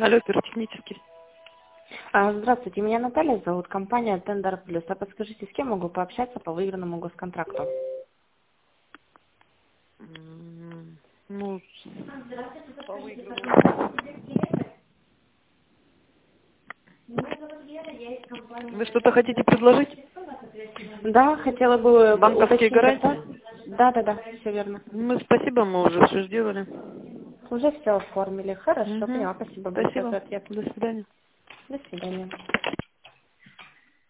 Алло, пиротехнический. Здравствуйте, меня Наталья зовут, компания Tender Plus. А подскажите, с кем могу пообщаться по выигранному госконтракту? Ну, по выигранному. Вы что-то хотите предложить? Да, хотела бы Банковские уточнить гарантии? оплату. Да, все верно. Ну, спасибо, мы уже все сделали. Уже все оформили. Хорошо, Угу. поняла. Спасибо большое Спасибо. за ответ. До свидания. До свидания.